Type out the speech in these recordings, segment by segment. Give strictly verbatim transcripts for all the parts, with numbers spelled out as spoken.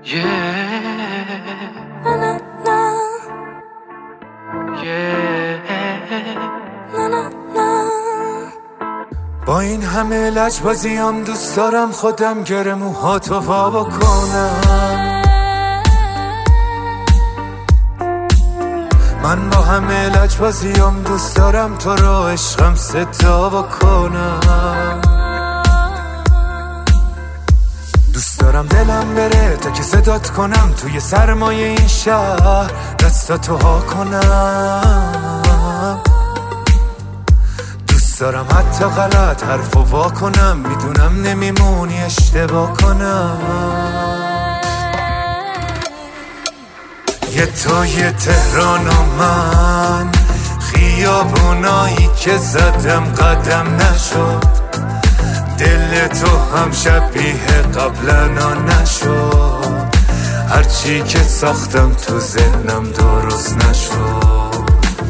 Na na na. Na na na. با این همه لجبازیام دوست دارم خودم گره موهاتو وا بکنم. من با همه لجبازیام دوست دارم تو رو عشقم صدا بکنم. دوست دارم دلم بره تا که صدات کنم توی سرمایه این شهر دستاتو ها کنم. دوست دارم حتی غلط حرفو وا کنم، میدونم نمیمونی اشتباه کنم. یه تو یه تهران و من، خیابونایی که زدم قدم نشد. دل تو هم شبیه قبلا نشد، هرچی که ساختم تو ذهنم درست نشد.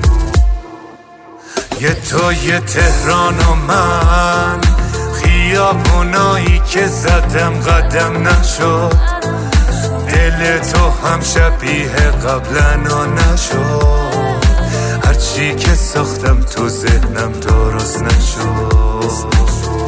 یه تو یه تهران و من، خیابونایی که زدم قدم نشد. دل تو هم شبیه قبلا نشد، هرچی که ساختم تو ذهنم درست نشد.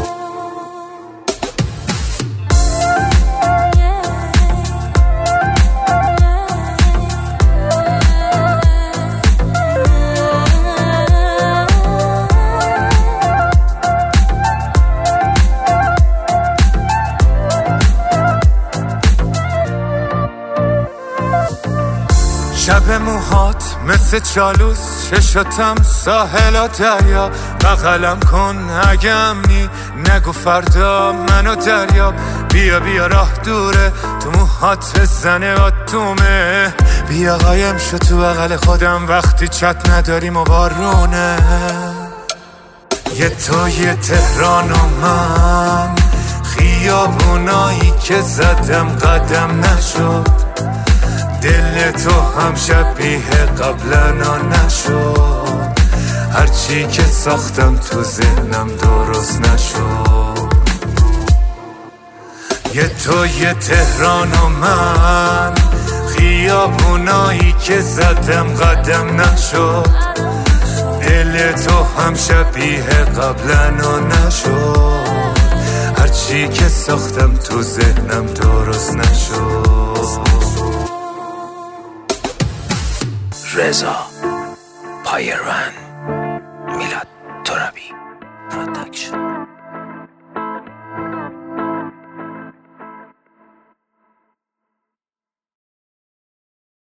شب موهات مثل چالوس، چشاتم ساحل و دریا. بغلم کن اگه امنی، نگو فردا منو دریاب. بیا بیا راه دوره، تو موهات بزنه آتومه. بیا قایم شو تو بغل خودم وقتی چت نداریم و بارونه. یه تو یه تهران و من، خیابونایی که زدم قدم نشد. دل تو هم شبیه قبلا نشد، هرچی که ساختم تو ذهنم درست نشد. یه تو یه تهران و من، خیابونایی که زدم قدم نشد. دل تو هم شبیه قبلا نشد، هرچی که ساختم تو ذهنم درست نشد. رضا پایران.